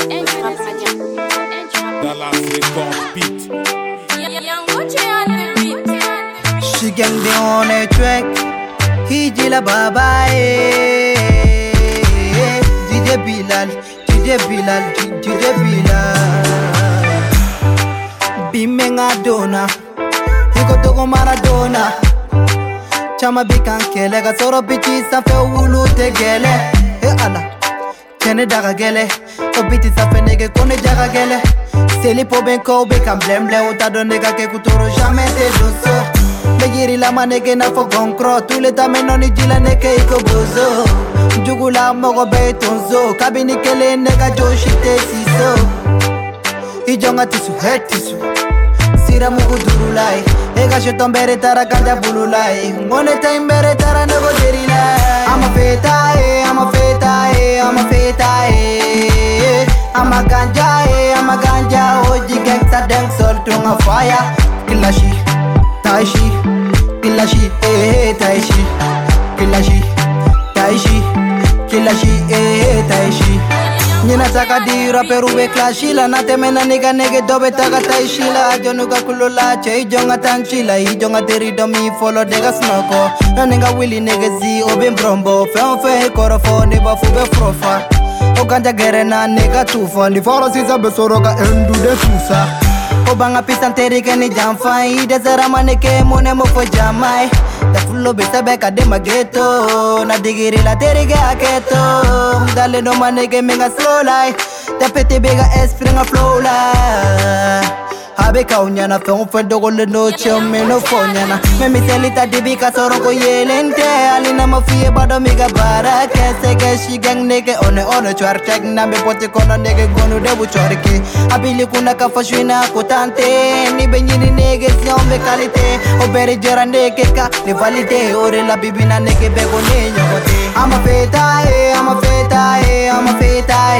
Dans la fréquence beat. She gang me on a track. Hijila baba DJ Bilal, DJ Bilal, DJ Bilal. Bimenga dona, higo togo Maradona. Chama bikan kele, ga soro bichi safe ulu te gele. He ala, kene daga gele, o biti safe nege kone jaga gele. Seli po ben ko be kan blemble, o ta don nega ke kutoro jamais te doso. Megiri la manege na fo gonkro, tule ta menoni jila neke iko bozo. Jugula mogo be tonzo, kabini kele nega joshi te siso. Ijonga tisu, het tisu. Sira mugu durulai, ega shotombere tara kanja bululai. Ngone taimbere tara nego derilai. I'm a feta I'm a feta I'm a feta I'm a ganja I'm a ganja. Oji gangsta dang sol tunga fire. Kilashi, taishi, kilashi, taishi, kilashi, taishi, kilashi, taishi. Nina taka di rapperu be clashila. Na temena nigga nege dobe taka taishila. Ajonuga kulula che ijonga tanchila. Ijonga teri domi follow dega snoko. Na nigga willy nigga zi obin brombo. Fe korofo niba fube frofa. Oganja gere na nigga tufa. Ni foro sisa besoroga endu de tusa. Obanga pisan teri ke ni jamfai. Desera maneke mone mofo jamai. Da fullo besa beka de mageto. Na digiri la teri ke aketo. Dale no maneke menga slow life. Da pete bega esprit nga flow life. Habe kaunyana fe on fe dogole no chome no fonyana. Me miselita dibika soroko yelente. Alina mafie bado miga bara. Kese she gang nigga one chwar tek na me pote kono nigga gonu debu chorke. Abili kuna kafashwina kutante. Ni benyini nigga siombe kalite. Obere jora nigga ka ni valide. Ore la bibina nigga bego ne nyogote. I'm a feta I'm a feta I'm a feta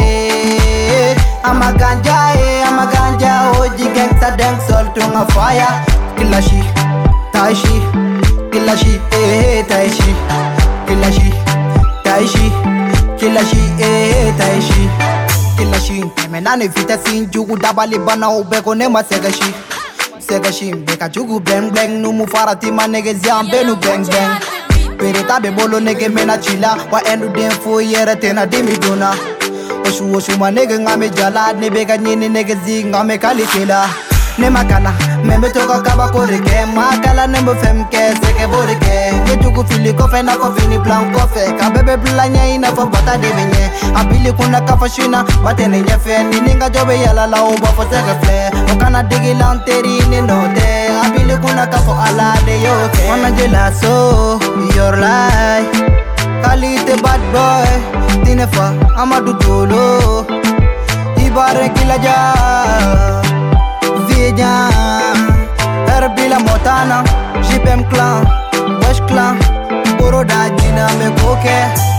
I'm a ganja I'm a ganja. Oji gangsta dang sol tunga fire. Kilashi, taishi, kilashi, taishi, kilashi, taishi, kilashi, taishi, kilashi. Menane vita sin jugu dabali bana ubeko nema segashi. Segashi beka jugu bang bang. Numu farati manege ziambe nu bang bang. Pereta be bolo nege mena chila. Wa endu den fo yere tena dimi dona. Oshu manege ngame jala. Nebeka nini nege zi ngame kalitela. Ne makana, membe toka kaba koreke. Makala nembe femke, seke boreke. Ngejugu fili kofe na kofi ni blanc kofe. Kabebe blanya ina fo bata devenye. Abili kuna kafashina, batene nyefe. Nininga jobe yala la uba fo seke fle. Okana digi lanteri ni note. Abili kuna kafo ala de yoke. Wana jela so, your life. Kalite bad boy, tinefa, amadu dolo. Ibare kilaja. Herbila Montana, JPM Clan, Wesh Clan, Boroda Dina me koke.